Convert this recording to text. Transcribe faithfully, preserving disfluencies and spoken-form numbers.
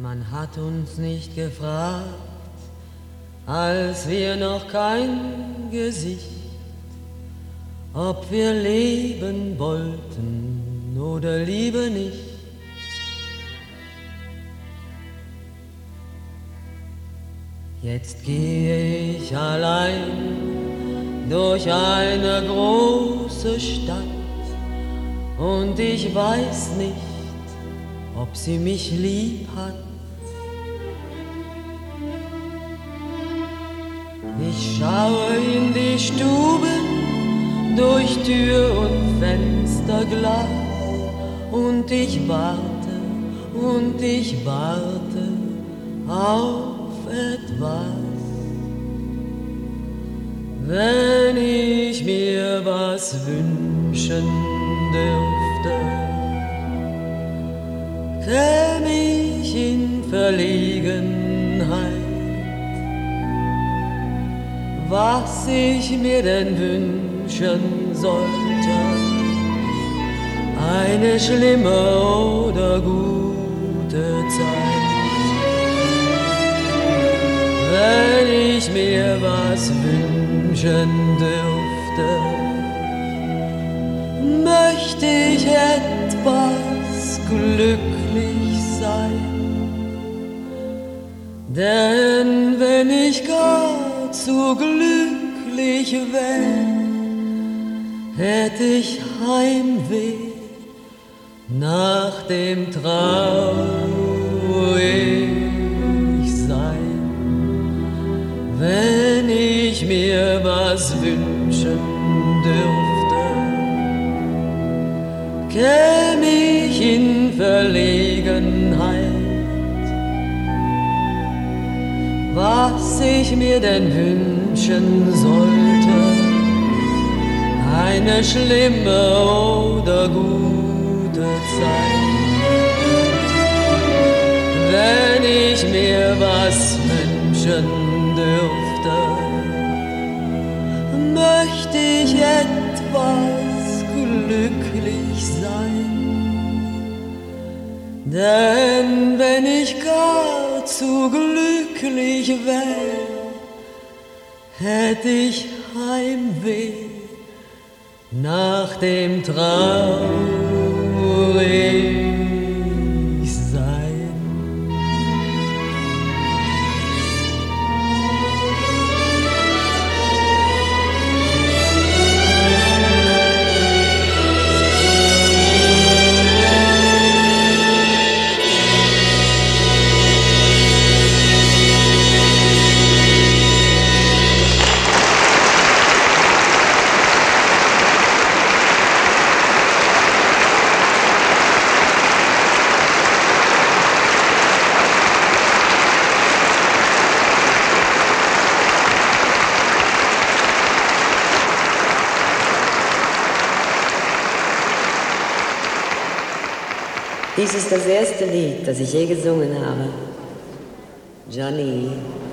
Man hat uns nicht gefragt, als wir noch kein Gesicht, ob wir leben wollten oder lieber nicht. Jetzt gehe ich allein durch eine große Stadt und ich weiß nicht, ob sie mich lieb hat. Ich schaue in die Stuben durch Tür und Fensterglas und ich warte und ich warte auf etwas. Wenn ich mir was wünschen dürfte, käm ich in Verlegenheit, was ich mir denn wünschen sollte, eine schlimme oder gute Zeit. Wenn ich mir was wünschen dürfte, möchte ich etwas glücklich sein. Denn wenn ich gar zu glücklich wär, hätt ich Heimweh nach dem traurig sein. Wenn ich mir was wünschen dürfte, käm ich in Verlegenheit, was ich mir denn wünschen sollte, eine schlimme oder gute Zeit. Wenn ich mir was wünschen dürfte, möchte ich etwas glücklich sein. Denn wenn ich gar zu glücklich wär, hätt ich Heimweh nach dem traurig sein. Dies ist das erste Lied, das ich je gesungen habe. Johnny.